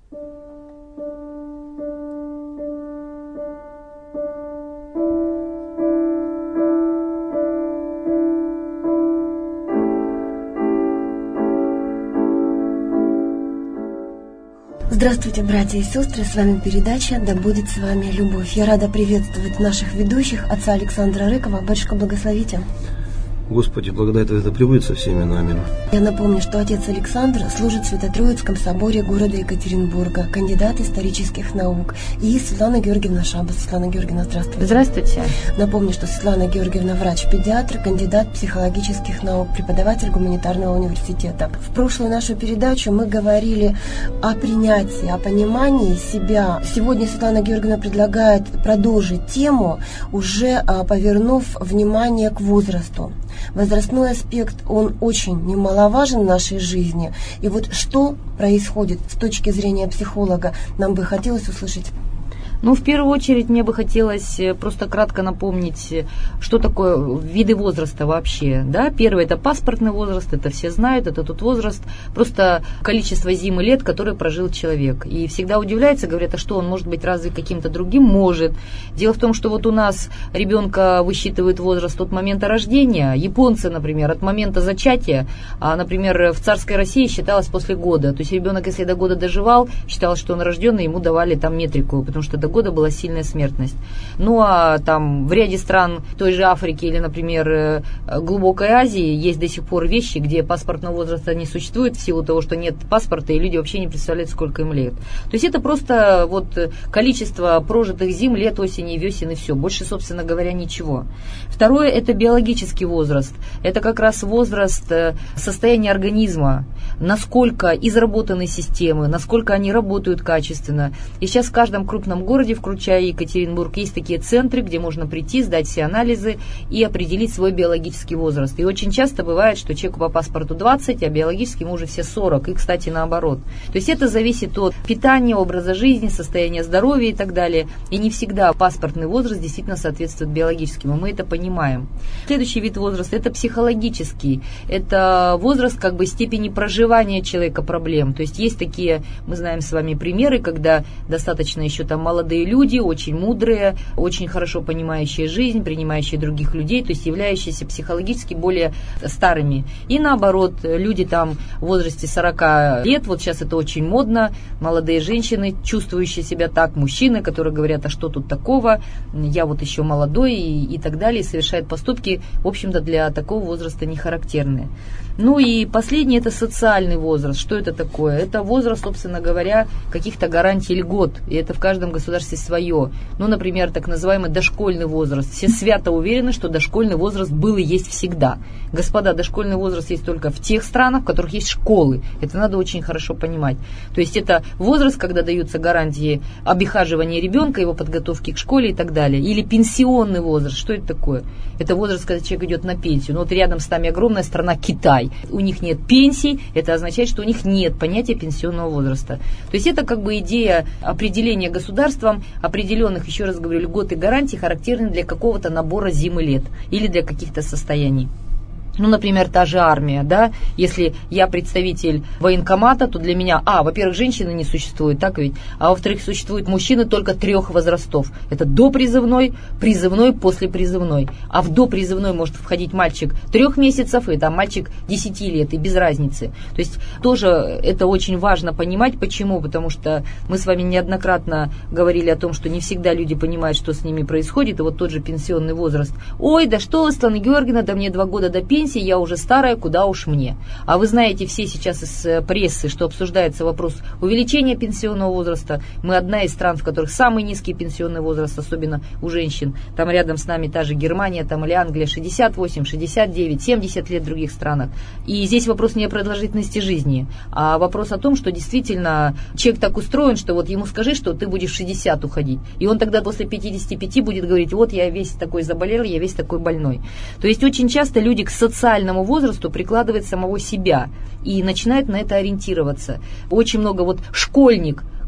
Здравствуйте, братья и сестры, с вами передача «Да будет с вами любовь». Я рада приветствовать наших ведущих, отца Александра Рыкова. Батюшка, благословите. Господи, благодать Твоя да пребудет со всеми нами. Я напомню, что отец Александр служит в Свято-Троицком соборе города Екатеринбурга, кандидат исторических наук. И Светлана Георгиевна Шабас. Светлана Георгиевна, здравствуйте. Здравствуйте. Напомню, что Светлана Георгиевна врач-педиатр, кандидат психологических наук, преподаватель гуманитарного университета. В прошлую нашу передачу мы говорили о принятии, о понимании себя. Сегодня Светлана Георгиевна предлагает продолжить тему, уже повернув внимание к возрасту. Возрастной аспект, он очень немаловажен в нашей жизни. И вот что происходит с точки зрения психолога, нам бы хотелось услышать. Ну, в первую очередь, мне бы хотелось просто кратко напомнить, что такое виды возраста вообще. Да? Первый – это паспортный возраст, это все знают, это тот возраст, просто количество зим и лет, которые прожил человек. И всегда удивляется, говорят, а что, он может быть разве каким-то другим? Может. Дело в том, что вот у нас ребенка высчитывают возраст от момента рождения, японцы, например, от момента зачатия, а, например, в царской России считалось после года. То есть ребенок, если до года доживал, считалось, что он рожденный, ему давали там метрику, потому что до года была сильная смертность. Ну, а там в ряде стран той же Африки или, например, глубокой Азии есть до сих пор вещи, где паспортного возраста не существует в силу того, что нет паспорта, и люди вообще не представляют, сколько им лет. То есть это просто вот количество прожитых зим, лет, осени, весен и все. Больше, собственно говоря, ничего. Второе – это биологический возраст. Это как раз возраст состояния организма, насколько изработаны системы, насколько они работают качественно. И сейчас в каждом крупном городе, включая Екатеринбург, есть такие центры, где можно прийти, сдать все анализы и определить свой биологический возраст. И очень часто бывает, что человеку по паспорту 20, а биологически ему уже все 40. И, кстати, наоборот. То есть это зависит от питания, образа жизни, состояния здоровья и так далее. И не всегда паспортный возраст действительно соответствует биологическому. Мы это понимаем. Следующий вид возраста – это психологический. Это возраст как бы степени проживания человека проблем. То есть есть такие, мы знаем с вами примеры, когда достаточно еще там молодые люди, очень мудрые, очень хорошо понимающие жизнь, принимающие других людей, то есть являющиеся психологически более старыми. И наоборот, люди там в возрасте 40 лет, вот сейчас это очень модно, молодые женщины, чувствующие себя так, мужчины, которые говорят, а что тут такого, я вот еще молодой и так далее, и совершают поступки, в общем-то, для такого возраста не характерные. Ну и последний – это социальный возраст. Что это такое? Это возраст, собственно говоря, каких-то гарантий льгот, и это в каждом государстве свое. Ну, например, так называемый дошкольный возраст. Все свято уверены, что дошкольный возраст был и есть всегда. Господа, дошкольный возраст есть только в тех странах, в которых есть школы. Это надо очень хорошо понимать. То есть это возраст, когда даются гарантии обихаживания ребенка, его подготовки к школе и так далее. Или пенсионный возраст. Что это такое? Это возраст, когда человек идет на пенсию. Ну, вот рядом с нами огромная страна Китай. У них нет пенсий, это означает, что у них нет понятия пенсионного возраста. То есть это как бы идея определения государством определенных, еще раз говорю, льгот и гарантий, характерных для какого-то набора зим и лет или для каких-то состояний. Ну, например, та же армия, да, если я представитель военкомата, то для меня, во-первых, женщины не существует, так ведь, а во-вторых, существуют мужчины только 3 возрастов. Это допризывной, призывной, послепризывной. А в допризывной может входить мальчик 3 месяцев, и там мальчик 10 лет, и без разницы. То есть тоже это очень важно понимать. Почему? Потому что мы с вами неоднократно говорили о том, что не всегда люди понимают, что с ними происходит, и вот тот же пенсионный возраст. Ой, да что, Светлана Георгиевна, да мне 2 года до пенсии, я уже старая, куда уж мне. А вы знаете все сейчас из прессы, что обсуждается вопрос увеличения пенсионного возраста. Мы одна из стран, в которых самый низкий пенсионный возраст, особенно у женщин. Там рядом с нами та же Германия, там или Англия, 68, 69, 70 лет в других странах. И здесь вопрос не о продолжительности жизни, а вопрос о том, что действительно человек так устроен, что вот ему скажи, что ты будешь в 60 уходить. И он тогда после 55 будет говорить, вот я весь такой заболел, я весь такой больной. То есть очень часто люди к социальному возрасту прикладывают самого себя и начинают на это ориентироваться. Очень много вот школьник,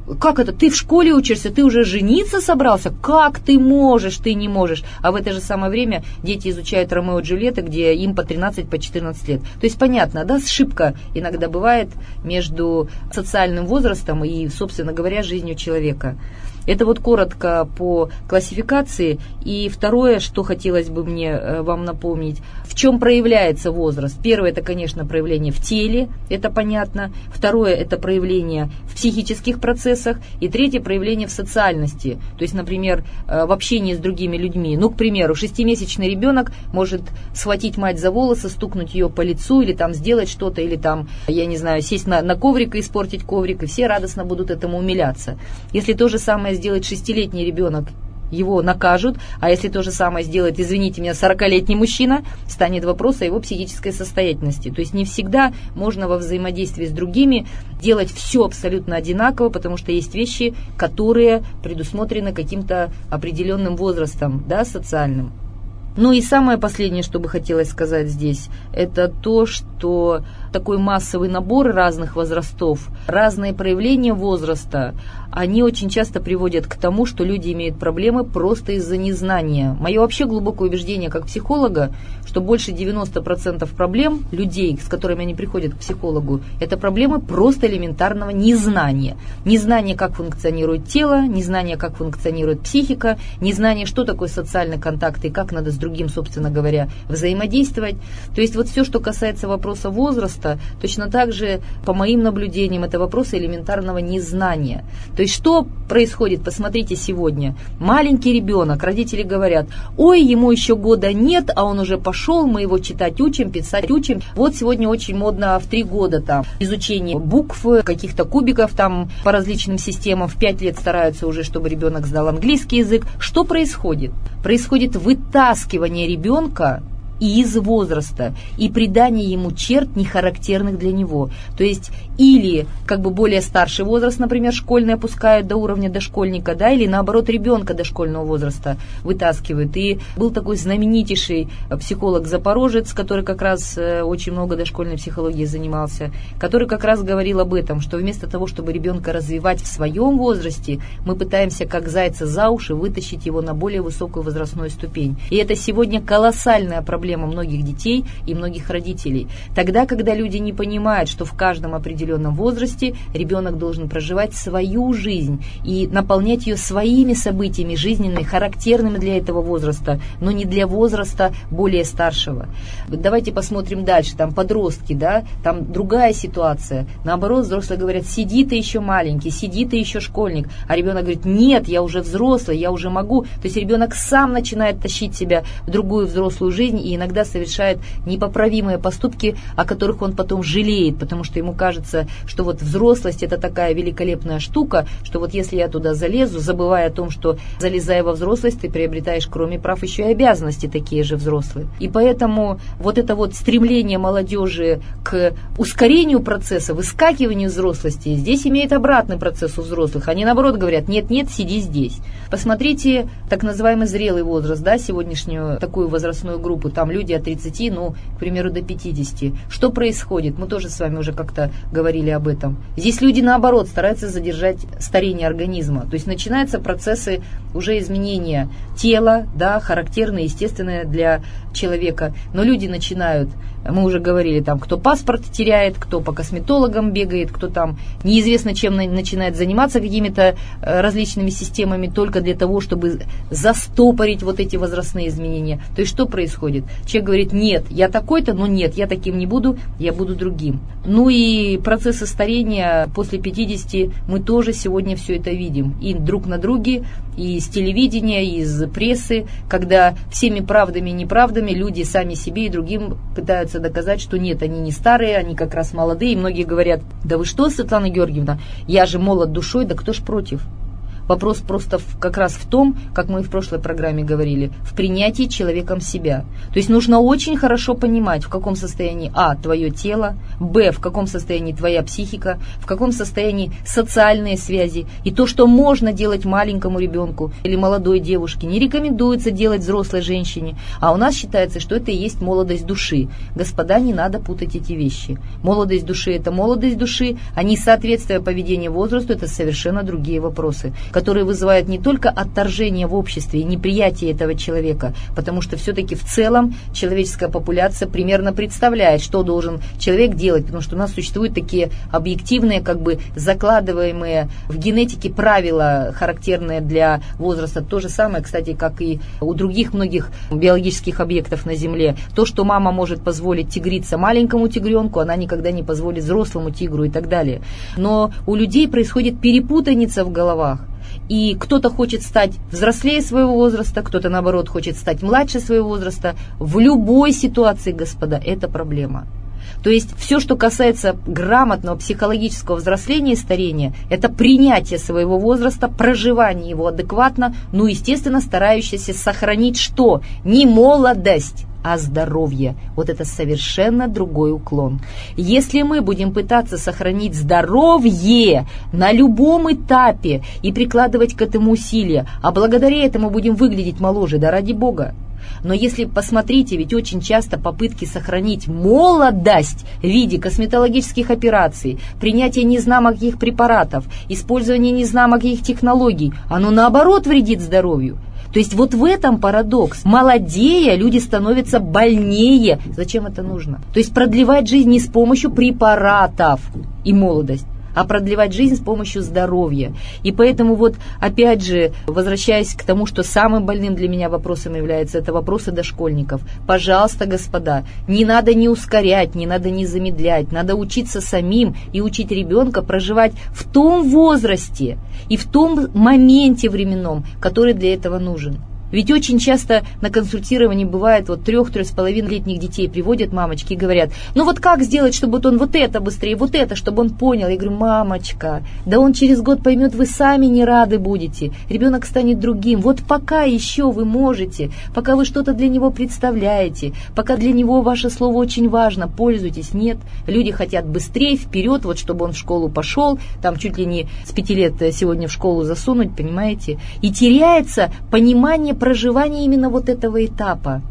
как это, ты в школе учишься, ты уже жениться собрался, как ты можешь, ты не можешь. А в это же самое время дети изучают Ромео и Джульетта, где им по 13, по 14 лет. То есть понятно, да, сшибка иногда бывает между социальным возрастом и, собственно говоря, жизнью человека. Это вот коротко по классификации. И второе, что хотелось бы мне вам напомнить, в чем проявляется возраст. Первое, это, конечно, проявление в теле, это понятно. Второе, это проявление в психических процессах. И третье, проявление в социальности. То есть, например, в общении с другими людьми. Ну, к примеру, 6-месячный ребенок может схватить мать за волосы, стукнуть ее по лицу, или там сделать что-то, или там, я не знаю, сесть на коврик и испортить коврик, и все радостно будут этому умиляться. Если то же самое сделает 6-летний ребенок, его накажут, а если то же самое сделает, извините меня, 40-летний мужчина, станет вопрос о его психической состоятельности. То есть не всегда можно во взаимодействии с другими делать все абсолютно одинаково, потому что есть вещи, которые предусмотрены каким-то определенным возрастом, да, социальным. Ну и самое последнее, что бы хотелось сказать здесь, это то, что такой массовый набор разных возрастов, разные проявления возраста, они очень часто приводят к тому, что люди имеют проблемы просто из-за незнания. Мое вообще глубокое убеждение как психолога, что больше 90% проблем людей, с которыми они приходят к психологу, это проблемы просто элементарного незнания. Незнание, как функционирует тело, незнание, как функционирует психика, незнание, что такое социальный контакт и как надо с другим, собственно говоря, взаимодействовать. То есть вот все, что касается вопроса возраста, точно так же, по моим наблюдениям, это вопросы элементарного незнания. То есть что происходит? Посмотрите сегодня. Маленький ребенок, родители говорят, ой, ему еще года нет, а он уже пошел, мы его читать учим, писать учим. Вот сегодня очень модно в 3 года там изучение букв, каких-то кубиков там по различным системам. В 5 лет стараются уже, чтобы ребенок сдал английский язык. Что происходит? Происходит вытаскивание ребенка из возраста и придание ему черт, не характерных для него. То есть или как бы более старший возраст, например, школьный опускают до уровня дошкольника, да, или наоборот ребенка дошкольного возраста вытаскивают. И был такой знаменитейший психолог-запорожец, который как раз очень много дошкольной психологией занимался, который как раз говорил об этом, что вместо того, чтобы ребенка развивать в своем возрасте, мы пытаемся как зайца за уши вытащить его на более высокую возрастную ступень. И это сегодня колоссальная проблема многих детей и многих родителей. Тогда, когда люди не понимают, что в каждом определенном возрасте ребенок должен проживать свою жизнь и наполнять ее своими событиями жизненными, характерными для этого возраста, но не для возраста более старшего. Давайте посмотрим дальше. Там подростки, да, там другая ситуация. Наоборот, взрослые говорят, сиди ты еще маленький, сиди ты еще школьник. А ребенок говорит, нет, я уже взрослый, я уже могу. То есть ребенок сам начинает тащить себя в другую взрослую жизнь и иногда совершает непоправимые поступки, о которых он потом жалеет, потому что ему кажется, что вот взрослость это такая великолепная штука, что вот если я туда залезу, забывая о том, что залезая во взрослость, ты приобретаешь кроме прав еще и обязанности такие же взрослые. И поэтому вот это вот стремление молодежи к ускорению процесса, выскакиванию взрослости, здесь имеет обратный процесс у взрослых. Они наоборот говорят, нет-нет, сиди здесь. Посмотрите так называемый зрелый возраст, да, сегодняшнюю такую возрастную группу, там люди от 30, ну, к примеру, до 50. Что происходит? Мы тоже с вами уже как-то говорили об этом. Здесь люди, наоборот, стараются задержать старение организма. То есть начинаются процессы уже изменения тела, да, характерные, естественные для человека. Но люди начинают, мы уже говорили, там, кто паспорт теряет, кто по косметологам бегает, кто там неизвестно чем начинает заниматься какими-то различными системами только для того, чтобы застопорить вот эти возрастные изменения. То есть что происходит? Человек говорит, нет, я такой-то, но нет, я таким не буду, я буду другим. Ну и процессы старения после 50 мы тоже сегодня все это видим. И друг на друге, и из телевидения, и из прессы, когда всеми правдами и неправдами люди сами себе и другим пытаются доказать, что нет, они не старые, они как раз молодые. И многие говорят, да вы что, Светлана Георгиевна, я же молод душой, да кто ж против? Вопрос просто как раз в том, как мы и в прошлой программе говорили, в принятии человеком себя. То есть нужно очень хорошо понимать, в каком состоянии твое тело, в каком состоянии твоя психика, в каком состоянии социальные связи. И то, что можно делать маленькому ребенку или молодой девушке, не рекомендуется делать взрослой женщине. А у нас считается, что это и есть молодость души. Господа, не надо путать эти вещи. Молодость души – это молодость души, а несоответствие поведения возрасту – это совершенно другие вопросы, которые вызывают не только отторжение в обществе и неприятие этого человека, потому что все-таки в целом человеческая популяция примерно представляет, что должен человек делать, потому что у нас существуют такие объективные, закладываемые в генетике правила, характерные для возраста. То же самое, кстати, как и у других многих биологических объектов на Земле. То, что мама может позволить тигриться маленькому тигренку, она никогда не позволит взрослому тигру и так далее. Но у людей происходит перепутаница в головах. И кто-то хочет стать взрослее своего возраста, кто-то, наоборот, хочет стать младше своего возраста. В любой ситуации, господа, это проблема. То есть все, что касается грамотного психологического взросления и старения, это принятие своего возраста, проживание его адекватно, естественно, старающееся сохранить что? Не молодость, а здоровье. Вот это совершенно другой уклон. Если мы будем пытаться сохранить здоровье на любом этапе и прикладывать к этому усилия, а благодаря этому будем выглядеть моложе, да ради Бога. Но если посмотрите, ведь очень часто попытки сохранить молодость в виде косметологических операций, принятия незнамо каких препаратов, использования незнамо каких технологий, оно наоборот вредит здоровью. То есть вот в этом парадокс. Молодея люди становятся больнее. Зачем это нужно? То есть продлевать жизнь не с помощью препаратов и молодость, а продлевать жизнь с помощью здоровья. И поэтому опять же, возвращаясь к тому, что самым больным для меня вопросом является, это вопросы дошкольников. Пожалуйста, господа, не надо не ускорять, не надо не замедлять, надо учиться самим и учить ребенка проживать в том возрасте и в том моменте временном, который для этого нужен. Ведь очень часто на консультировании бывает 3-3,5-летних детей приводят мамочки и говорят, как сделать, чтобы он это быстрее, это, чтобы он понял. Я говорю, мамочка, да он через год поймет, вы сами не рады будете, ребенок станет другим. Пока еще вы можете, пока вы что-то для него представляете, пока для него ваше слово очень важно, пользуйтесь. Нет, люди хотят быстрее, вперед, чтобы он в школу пошел, там чуть ли не с 5 лет сегодня в школу засунуть, понимаете? И теряется понимание проживания именно этого этапа,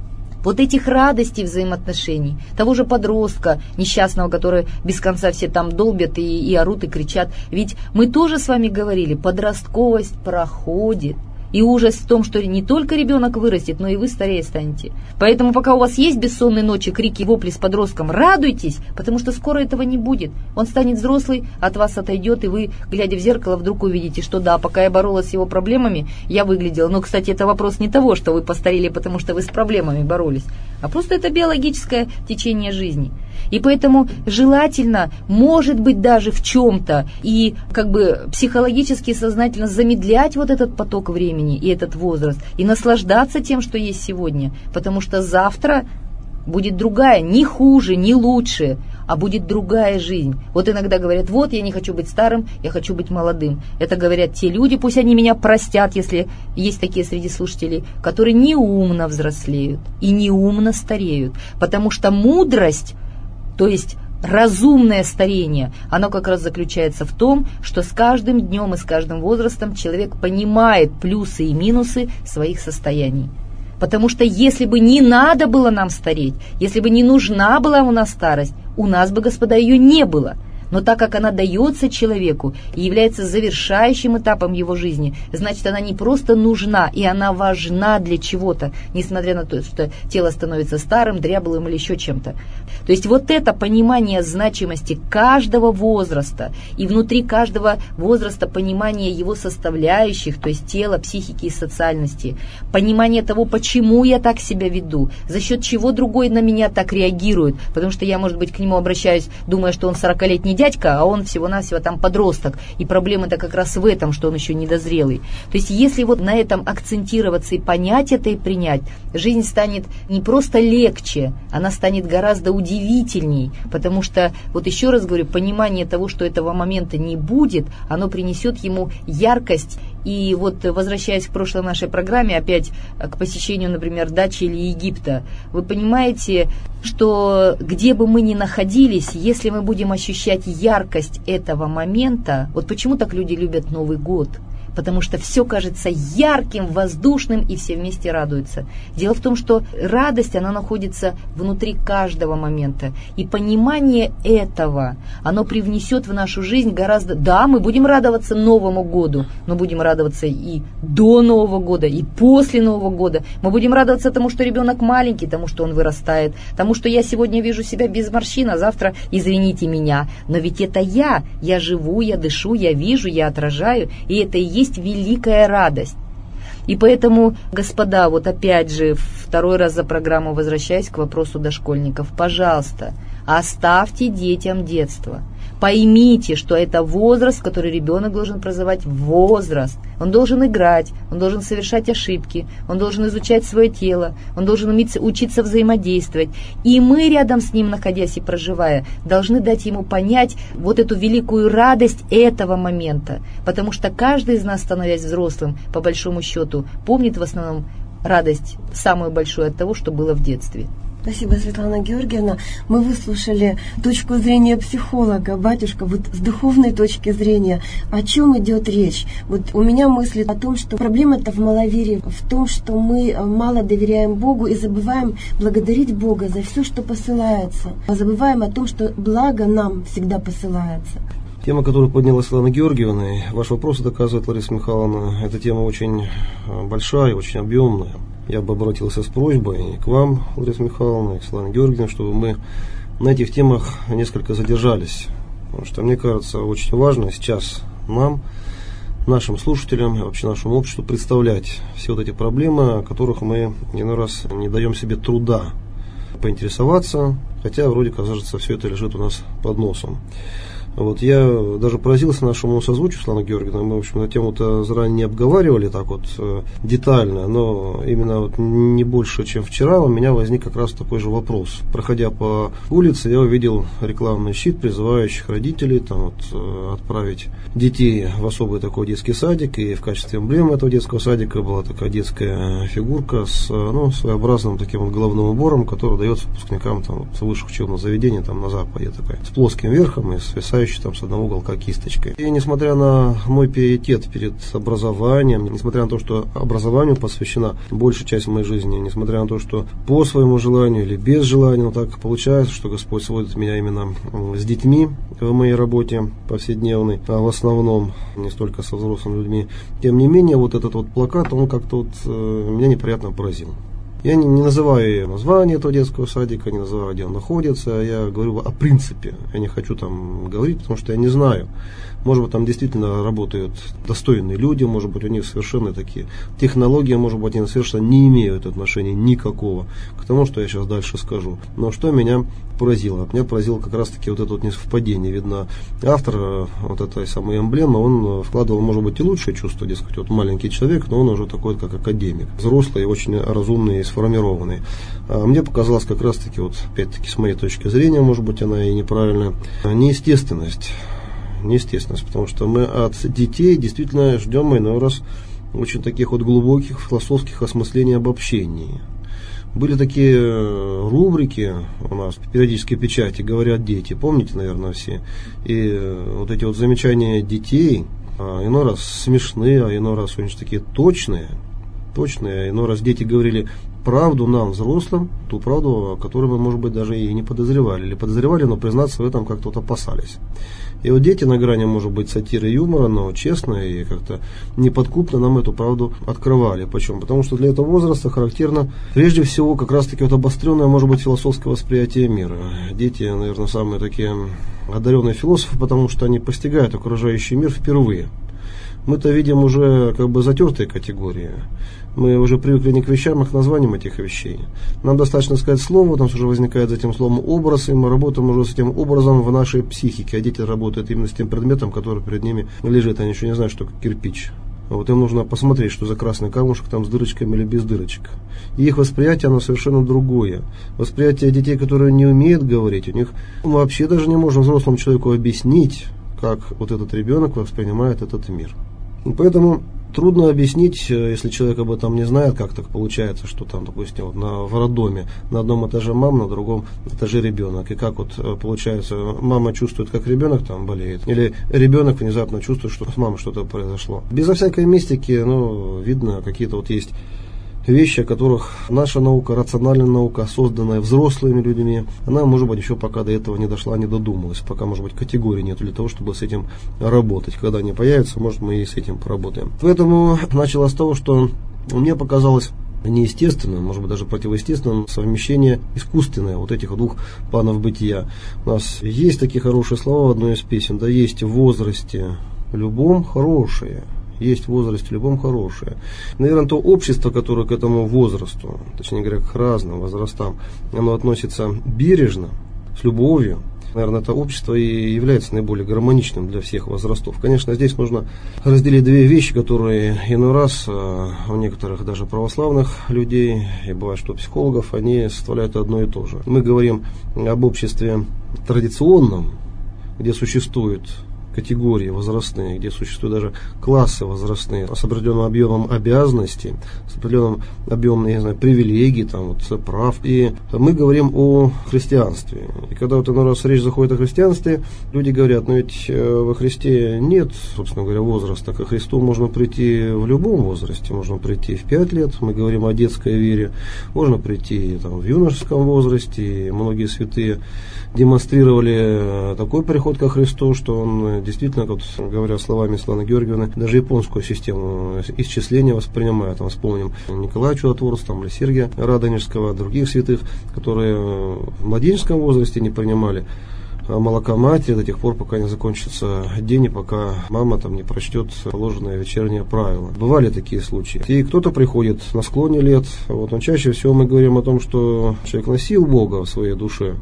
этих радостей взаимоотношений, того же подростка несчастного, который без конца все там долбят и орут и кричат. Ведь мы тоже с вами говорили, подростковость проходит. И ужас в том, что не только ребенок вырастет, но и вы старее станете. Поэтому пока у вас есть бессонные ночи, крики, вопли с подростком, радуйтесь, потому что скоро этого не будет. Он станет взрослый, от вас отойдет, и вы, глядя в зеркало, вдруг увидите, что да, пока я боролась с его проблемами, я выглядела. Но, кстати, это вопрос не того, что вы постарели, потому что вы с проблемами боролись, а просто это биологическое течение жизни. И поэтому желательно, может быть, даже в чем-то и психологически сознательно замедлять этот поток времени и этот возраст, и наслаждаться тем, что есть сегодня, потому что завтра будет другая, не хуже, не лучше, а будет другая жизнь. Иногда говорят, я не хочу быть старым, я хочу быть молодым. Это говорят те люди, пусть они меня простят, если есть такие среди слушателей, которые неумно взрослеют и неумно стареют, потому что мудрость, то есть разумное старение, оно как раз заключается в том, что с каждым днем и с каждым возрастом человек понимает плюсы и минусы своих состояний. Потому что если бы не надо было нам стареть, если бы не нужна была у нас старость, у нас бы, господа, ее не было. Но так как она дается человеку и является завершающим этапом его жизни, значит, она не просто нужна, и она важна для чего-то, несмотря на то, что тело становится старым, дряблым или еще чем-то. То есть это понимание значимости каждого возраста, и внутри каждого возраста понимание его составляющих, то есть тела, психики и социальности, понимание того, почему я так себя веду, за счет чего другой на меня так реагирует, потому что я, может быть, к нему обращаюсь, думая, что он 40-летний дядька, а он всего-навсего там подросток. И проблема-то как раз в этом, что он еще недозрелый. То есть если на этом акцентироваться и понять это и принять, жизнь станет не просто легче, она станет гораздо удивительней. Потому что, еще раз говорю, понимание того, что этого момента не будет, оно принесет ему яркость И вот, возвращаясь к прошлой нашей программе, опять к посещению, например, дачи или Египта, вы понимаете, что где бы мы ни находились, если мы будем ощущать яркость этого момента, вот почему так люди любят Новый год? Потому что все кажется ярким, воздушным, и все вместе радуются. Дело в том, что радость, она находится внутри каждого момента. И понимание этого, оно привнесет в нашу жизнь гораздо... Да, мы будем радоваться Новому году, но будем радоваться и до Нового года, и после Нового года. Мы будем радоваться тому, что ребенок маленький, тому, что он вырастает, тому, что я сегодня вижу себя без морщин, а завтра, извините меня, но ведь это я живу, я дышу, я вижу, я отражаю, и это и есть великая радость. И поэтому, господа, вот опять же, второй раз за программу возвращаясь к вопросу дошкольников, пожалуйста, оставьте детям детство. Поймите, что это возраст, который ребенок должен прозывать возраст. Он должен играть, он должен совершать ошибки, он должен изучать свое тело, он должен учиться взаимодействовать. И мы рядом с ним, находясь и проживая, должны дать ему понять вот эту великую радость этого момента. Потому что каждый из нас, становясь взрослым, по большому счету, помнит в основном радость самую большую от того, что было в детстве. Спасибо, Светлана Георгиевна. Мы выслушали точку зрения психолога. Батюшка, вот с духовной точки зрения, о чем идет речь? Вот у меня мысли о том, что проблема-то в маловерии, в том, что мы мало доверяем Богу и забываем благодарить Бога за все, что посылается. Забываем о том, что благо нам всегда посылается. Тема, которую подняла Светлана Георгиевна, ваш вопрос доказывает, Лариса Михайловна, эта тема очень большая, очень объемная. Я бы обратился с просьбой и к вам, Лариса Михайловна, и к Светлане Георгиевне, чтобы мы на этих темах несколько задержались. Потому что, мне кажется, очень важно сейчас нам, нашим слушателям и вообще нашему обществу представлять все вот эти проблемы, о которых мы иной раз не даем себе труда поинтересоваться, хотя вроде кажется, все это лежит у нас под носом. Вот я даже поразился нашему созвучию, Светлана Георгиевна. Мы, в общем, эту тему-то заранее не обговаривали так вот детально, но именно вот не больше, чем вчера, у меня возник как раз такой же вопрос. Проходя по улице, я увидел рекламный щит, призывающих родителей там, вот, отправить детей в особый такой детский садик, и в качестве эмблемы этого детского садика была такая детская фигурка с своеобразным таким вот головным убором, который дается выпускникам там, вот, высших учебных заведений там, на Западе, такая, с плоским верхом и свисающей там с одного уголка кисточкой. И несмотря на мой пиетет перед образованием, несмотря на то, что образованию посвящена большая часть моей жизни, несмотря на то, что по своему желанию или без желания, но так получается, что Господь сводит меня именно с детьми в моей работе повседневной, а в основном не столько со взрослыми людьми. Тем не менее, вот этот вот плакат, он как-то вот меня неприятно поразил. Я не называю название этого детского садика, не называю, где он находится, я говорю о принципе. Я не хочу там говорить, потому что я не знаю. Может быть, там действительно работают достойные люди, может быть, у них совершенно такие технологии, может быть, они совершенно не имеют отношения никакого к тому, что я сейчас дальше скажу. Но что меня поразило? Меня поразило как раз-таки вот это вот несовпадение. Видно, автор вот этой самой эмблемы, он вкладывал, может быть, и лучшее чувство, дескать, вот маленький человек, но он уже такой, как академик. Взрослый, очень разумный и сформированный. А мне показалось как раз-таки, вот опять-таки с моей точки зрения, может быть, она и неправильная, неестественность, потому что мы от детей действительно ждем иной раз очень таких вот глубоких философских осмыслений обобщений. Были такие рубрики у нас в периодической печати «Говорят дети», помните, наверное, все? И вот эти вот замечания детей, иной раз смешные, а иной раз очень такие точные, иной раз дети говорили правду нам, взрослым, ту правду, о которой мы, может быть, даже и не подозревали. Или подозревали, но признаться в этом как-то вот опасались. И вот дети на грани, может быть, сатиры и юмора, но честно и как-то неподкупно нам эту правду открывали. Почему? Потому что для этого возраста характерно, прежде всего, как раз-таки вот обостренное, может быть, философское восприятие мира. Дети, наверное, самые такие одаренные философы, потому что они постигают окружающий мир впервые. Мы-то видим уже как бы затертые категории. Мы уже привыкли не к вещам, а к названиям этих вещей. Нам достаточно сказать слово, у нас уже возникает за этим словом образ, и мы работаем уже с этим образом в нашей психике. А дети работают именно с тем предметом, который перед ними лежит. Они еще не знают, что такое кирпич. Вот им нужно посмотреть, что за красный камушек, там с дырочками или без дырочек. И их восприятие, оно совершенно другое. Восприятие детей, которые не умеют говорить, у них мы вообще даже не можем взрослому человеку объяснить, как вот этот ребенок воспринимает этот мир. Поэтому трудно объяснить, если человек об этом не знает, как так получается, что там, допустим, в роддоме на одном этаже мама, на другом этаже ребенок. И как получается, мама чувствует, как ребенок там болеет, или ребенок внезапно чувствует, что с мамой что-то произошло. Безо всякой мистики, видно, какие-то есть вещи, о которых наша наука, рациональная наука, созданная взрослыми людьми, она, может быть, еще пока до этого не дошла, не додумалась, пока, может быть, категории нет для того, чтобы с этим работать. Когда они появятся, может, мы и с этим поработаем. Поэтому начало с того, что мне показалось неестественным, может быть, даже противоестественным совмещение искусственное этих двух планов бытия. У нас есть такие хорошие слова в одной из песен, да, есть в возрасте любом хорошее. Есть в возрасте любом хорошее. Наверное, то общество, которое к этому возрасту, точнее говоря, к разным возрастам, оно относится бережно, с любовью. Наверное, это общество и является наиболее гармоничным для всех возрастов. Конечно, здесь нужно разделить две вещи, которые иной раз у некоторых даже православных людей, и бывает, что психологов, они составляют одно и то же. Мы говорим об обществе традиционном, где существует категории возрастные, где существуют даже классы возрастные с определенным объемом обязанностей, с определенным объемом, привилегий, прав. И мы говорим о христианстве. И когда иной раз речь заходит о христианстве, люди говорят, ведь во Христе нет, собственно говоря, возраста. Ко Христу можно прийти в любом возрасте. Можно прийти в 5 лет, мы говорим о детской вере, можно прийти в юношеском возрасте. И многие святые демонстрировали такой приход ко Христу, что он действительно, говоря словами Светланы Георгиевны, даже японскую систему исчисления воспринимает. Вспомним Николая Чудотворца, или Сергия Радонежского, других святых, которые в младенческом возрасте не принимали молока матери до тех пор, пока не закончится день и пока мама не прочтет положенное вечернее правило. Бывали такие случаи. И кто-то приходит на склоне лет. Но чаще всего мы говорим о том, что человек носил Бога в своей душе.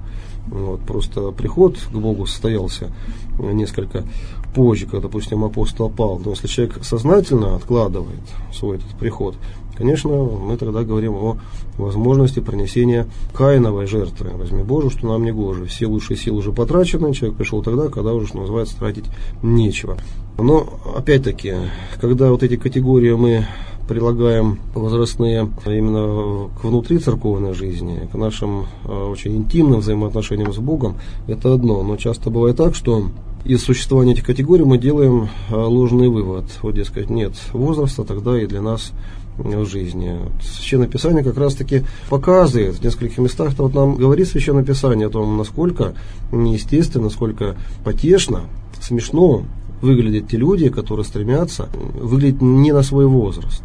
Просто приход к Богу состоялся несколько позже, как, допустим, апостол Павел. Но если человек сознательно откладывает свой этот приход, конечно, мы тогда говорим о возможности принесения каиновой жертвы. Возьми Боже, что нам не гоже. Все лучшие силы уже потрачены, человек пришел тогда, когда уже, что называется, тратить нечего. Но, опять-таки, когда эти категории мы прилагаем возрастные именно к внутри церковной жизни, к нашим очень интимным взаимоотношениям с Богом, это одно. Но часто бывает так, что из существования этих категорий мы делаем ложный вывод. Дескать, нет возраста, тогда и для нас в жизни. Священное Писание как раз таки показывает в нескольких местах, нам говорит Священное Писание о том, насколько неестественно, насколько потешно, смешно выглядят те люди, которые стремятся выглядеть не на свой возраст.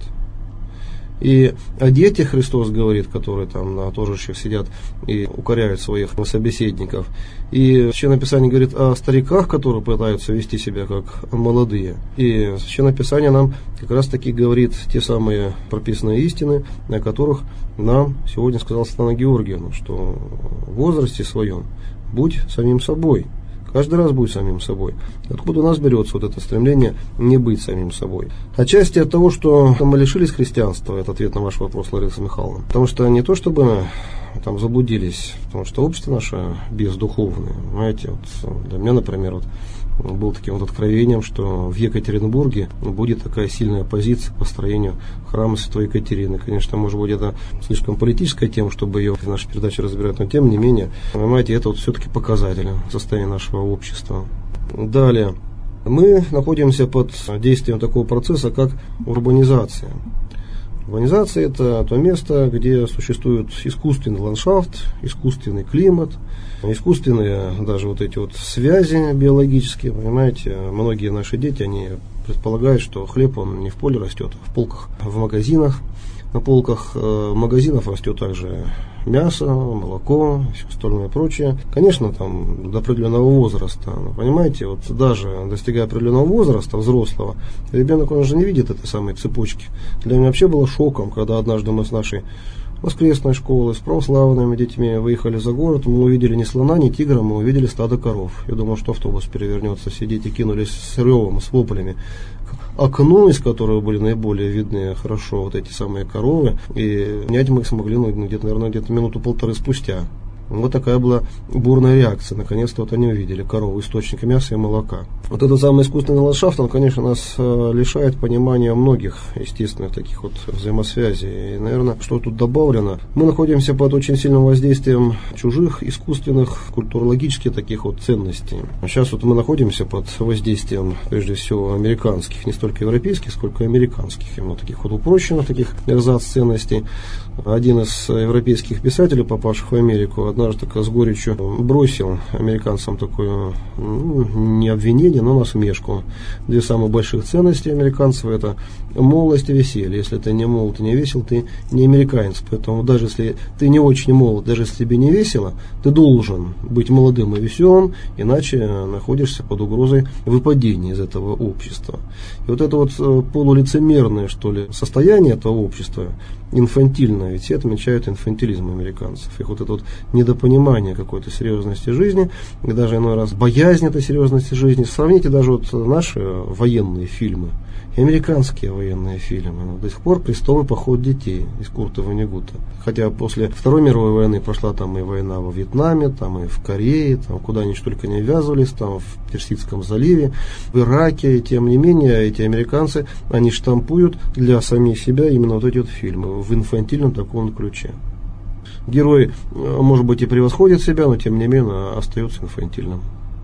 И о детях Христос говорит, которые на торжищах сидят и укоряют своих собеседников. И Священное Писание говорит о стариках, которые пытаются вести себя как молодые. И Священное Писание нам как раз таки говорит те самые прописанные истины, о которых нам сегодня сказала Светлана Георгиевна, что в возрасте своем будь самим собой. Каждый раз будь самим собой. Откуда у нас берется это стремление не быть самим собой? Отчасти от того, что мы лишились христианства, это ответ на ваш вопрос, Лариса Михайловна. Потому что не то, чтобы заблудились, потому что общество наше бездуховное. Знаете, для меня, например, был таким откровением, что в Екатеринбурге будет такая сильная позиция по строению храма Святой Екатерины. Конечно, может быть, это слишком политическая тема, чтобы ее в нашей передаче разбирать, но тем не менее, понимаете, это все-таки показатель состояния нашего общества. Далее, мы находимся под действием такого процесса, как урбанизация. Урбанизация – это то место, где существует искусственный ландшафт, искусственный климат, искусственные даже связи биологические. Понимаете, многие наши дети, они предполагают, что хлеб, он не в поле растет, а в полках, в магазинах. На полках магазинов растет также мясо, молоко, все остальное прочее. Конечно, до определенного возраста. Но, понимаете, даже достигая определенного возраста взрослого, ребенок, он же не видит этой самой цепочки. Для меня вообще было шоком, когда однажды мы с нашей воскресной школы, с православными детьми выехали за город, мы увидели не слона, не тигра, мы увидели стадо коров. Я думал, что автобус перевернется, все дети кинулись с ревом, с воплями к окну, из которого были наиболее видны хорошо эти самые коровы, и понять мы их смогли где-то минуту-полторы спустя. Вот такая была бурная реакция. Наконец-то вот они увидели корову, источник мяса и молока. Вот этот самый искусственный ландшафт, он, конечно, нас лишает понимания многих естественных таких вот взаимосвязей. И, наверное, что тут добавлено? Мы находимся под очень сильным воздействием чужих, искусственных, культурологических таких вот ценностей. Сейчас вот мы находимся под воздействием, прежде всего, американских, не столько европейских, сколько американских, именно таких вот упрощенных, таких эрзац-ценностей. Один из европейских писателей, попавших в Америку, однажды так с горечью бросил американцам такое, не обвинение, но насмешку. Две самых больших ценности американцев — это молодость и веселье. Если ты не молод и не весел, ты не американец. Поэтому даже если ты не очень молод, даже если тебе не весело, ты должен быть молодым и веселым, иначе находишься под угрозой выпадения из этого общества. И вот это вот полулицемерное, что ли, состояние этого общества, инфантильное, ведь все отмечают инфантилизм американцев. Их вот это вот недопонимание какой-то серьезности жизни, и даже иной раз боязнь этой серьезности жизни. Сравните даже вот наши военные фильмы и американские военные фильмы. До сих пор крестовый поход детей из Курта Воннегута. Хотя после Второй мировой войны прошла там и война во Вьетнаме, там и в Корее, там куда они только не ввязывались, там в Персидском заливе, в Ираке. И тем не менее, эти американцы, они штампуют для самих себя именно вот эти вот фильмы в инфантильном таком ключе. Герой, может быть, и превосходит себя, но тем не менее остается инфантильным.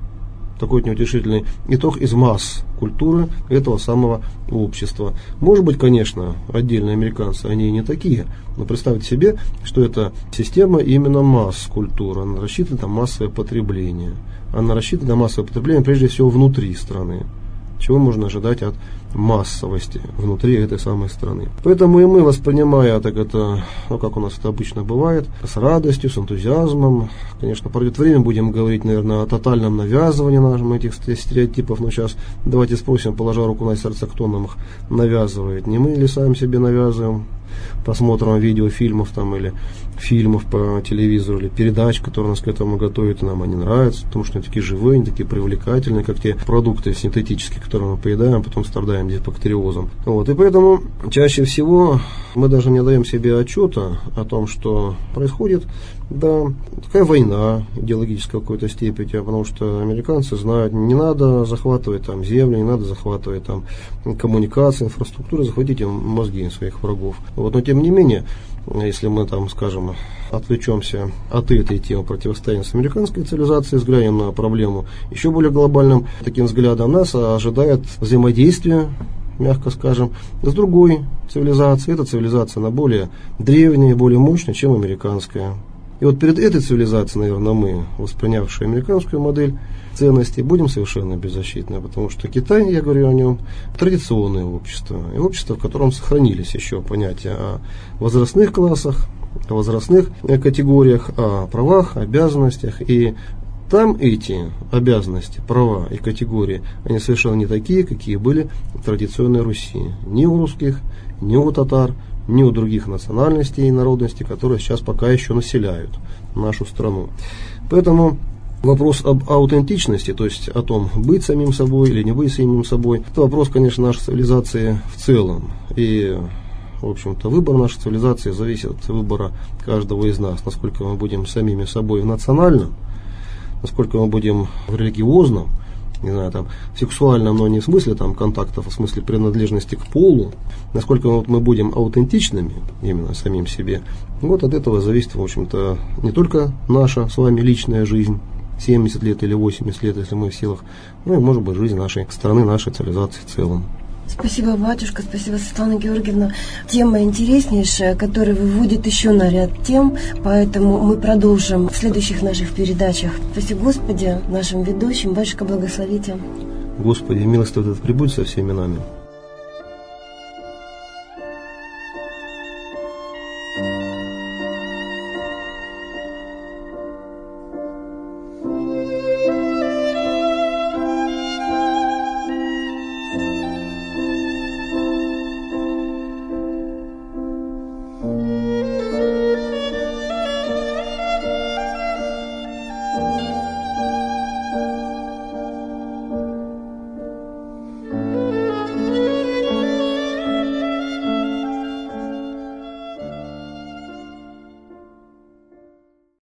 Такой неутешительный итог из масс культуры этого самого общества. Может быть, конечно, отдельные американцы, они не такие, но представьте себе, что это система именно масс культуры. Она рассчитана на массовое потребление. Она рассчитана на массовое потребление прежде всего внутри страны. Чего можно ожидать от массовости внутри этой самой страны. Поэтому и мы, воспринимая так это, как у нас это обычно бывает, с радостью, с энтузиазмом, конечно, пройдет время, будем говорить, наверное, о тотальном навязывании нашим этих стереотипов, но сейчас давайте спросим, положа руку на сердце, кто нам их навязывает. Не мы ли сами себе навязываем просмотром видеофильмов там, или фильмов по телевизору, или передач, которые нас к этому готовят, и нам они нравятся, потому что они такие живые, они такие привлекательные, как те продукты синтетические, которые мы поедаем, а потом страдаем дисбактериозом. Вот. И поэтому чаще всего мы даже не даем себе отчета о том, что происходит, да, такая война идеологической какой-то степени, потому что американцы знают, не надо захватывать там земли, не надо захватывать там коммуникации, инфраструктуру, захватите мозги своих врагов. Вот. Но тем не менее, если мы там, скажем, отвлечемся от этой темы противостояния с американской цивилизацией, взглянем на проблему еще более глобальным таким взглядом, нас ожидает взаимодействие, мягко скажем, с другой цивилизацией. Эта цивилизация, она более древняя, более мощная, чем американская. И вот перед этой цивилизацией, наверное, мы, воспринявшие американскую модель ценностей, будем совершенно беззащитны, потому что Китай, я говорю о нем, традиционное общество, и общество, в котором сохранились еще понятия о возрастных классах, о возрастных категориях, о правах, обязанностях, и там эти обязанности, права и категории, они совершенно не такие, какие были в традиционной Руси. Ни у русских, ни у татар, ни у других национальностей и народностей, которые сейчас пока еще населяют нашу страну. Поэтому вопрос об аутентичности, то есть о том, быть самим собой или не быть самим собой, это вопрос, конечно, нашей цивилизации в целом. И, в общем-то, выбор нашей цивилизации зависит от выбора каждого из нас, насколько мы будем самими собой в национальном, насколько мы будем в религиозном, не знаю, там, сексуальном, но не в смысле там, контактов, а в смысле принадлежности к полу, насколько вот мы будем аутентичными именно самим себе. Вот от этого зависит, в общем-то, не только наша с вами личная жизнь, 70 лет или 80 лет, если мы в силах, ну и, может быть, жизнь нашей страны, нашей цивилизации в целом. Спасибо, батюшка, спасибо, Светлана Георгиевна. Тема интереснейшая, которая выводит еще на ряд тем, поэтому мы продолжим в следующих наших передачах. Спасибо, Господи, нашим ведущим. Батюшка, благословите. Господи, милостивый пребудь со всеми нами.